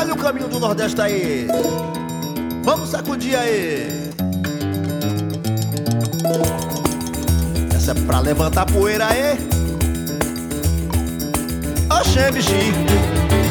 Olha o caminho do Nordeste aí. Vamos sacudir aí. Essa é pra levantar poeira aí. Oxê, bichinho.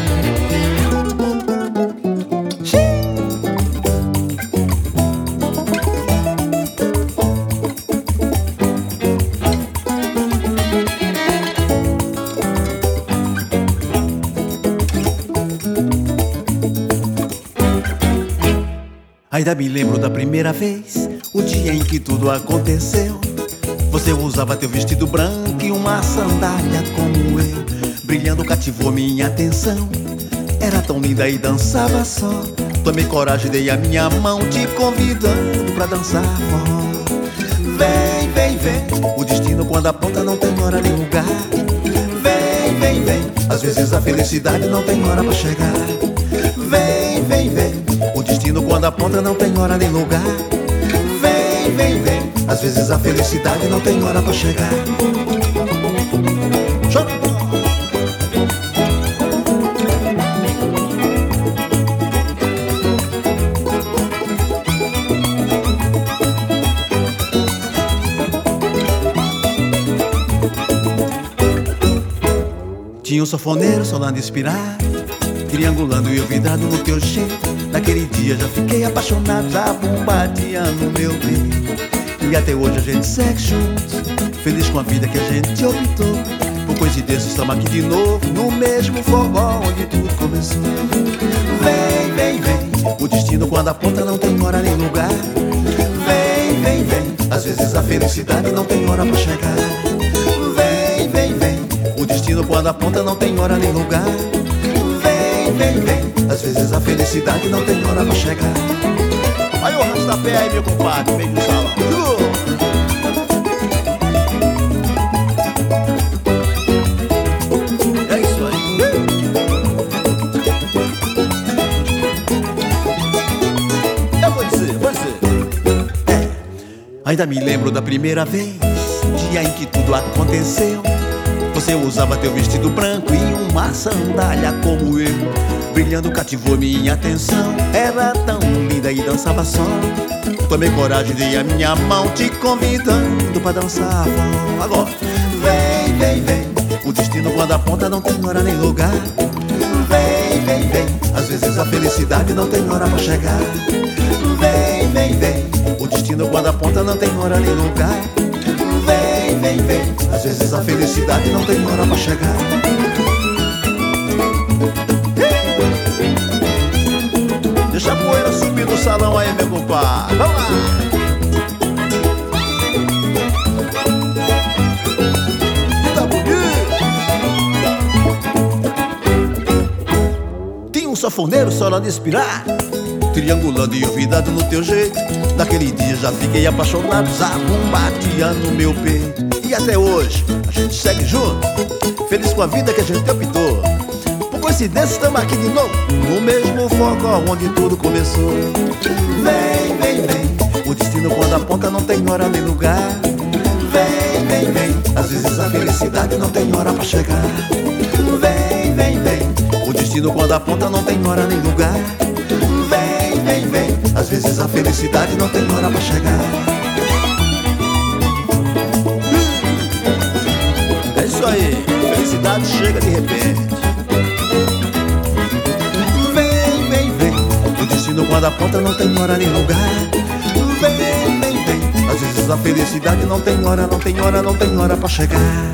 Ainda me lembro da primeira vez, o dia em que tudo aconteceu. Você usava teu vestido branco e uma sandália como eu. Brilhando cativou minha atenção. Era tão linda e dançava só. Tomei coragem, dei a minha mão, te convidando pra dançar forró. Vem, vem, vem, o destino quando aponta não tem hora nem lugar. Vem, vem, vem, às vezes a felicidade não tem hora pra chegar. Vem, vem, vem, o destino quando aponta não tem hora nem lugar. Vem, vem, vem, às vezes a felicidade não tem hora pra chegar. Tinha um sanfoneiro solando inspirar, triangulando e eu vidrado no teu jeito. Naquele dia já fiquei apaixonado, já bombardeando meu peito. E até hoje a gente segue juntos, feliz com a vida que a gente optou. Por coincidência estamos aqui de novo, no mesmo forró onde tudo começou. Vem, vem, vem, o destino quando aponta não tem hora nem lugar. Vem, vem, vem, às vezes a felicidade não tem hora pra chegar. Vem, vem, vem, o destino quando aponta não tem hora nem lugar. Vem, vem, vem, às vezes a felicidade não tem hora pra chegar. Olha o arrasta-pé aí, meu compadre, meio do salão. É isso aí. Eu vou dizer. Ainda me lembro da primeira vez, dia em que tudo aconteceu. Você usava teu vestido branco e uma sandália como eu. Brilhando cativou minha atenção. Era tão linda e dançava só. Tomei coragem, dei a minha mão, te convidando pra dançar forró. Agora, vem, vem, vem, o destino quando aponta não tem hora nem lugar. Vem, vem, vem, às vezes a felicidade não tem hora pra chegar. Vem, vem, vem, o destino quando aponta não tem hora nem lugar. Vem, vem, vem, às vezes a felicidade não tem hora pra chegar. Deixa a poeira subir no salão aí, meu compadre. Vamos lá! Tá bonito! Tinha um sanfoneiro solando inspirar, triangulando e eu vidrado no teu jeito. Naquele dia já fiquei apaixonado, já bombardeando meu peito. E até hoje a gente segue junto, feliz com a vida que a gente optou. Por coincidência estamos aqui de novo, no mesmo forró onde tudo começou. Vem, vem, vem, o destino quando aponta não tem hora nem lugar. Vem, vem, vem, às vezes a felicidade não tem hora pra chegar. Vem, vem, vem, o destino quando aponta não tem hora nem lugar. Vem, vem, vem, às vezes a felicidade não tem hora pra chegar. É isso aí, felicidade chega de repente. Vem, vem, vem, o destino quando aponta não tem hora nem lugar. Vem, vem, vem, às vezes a felicidade não tem hora, não tem hora, não tem hora pra chegar.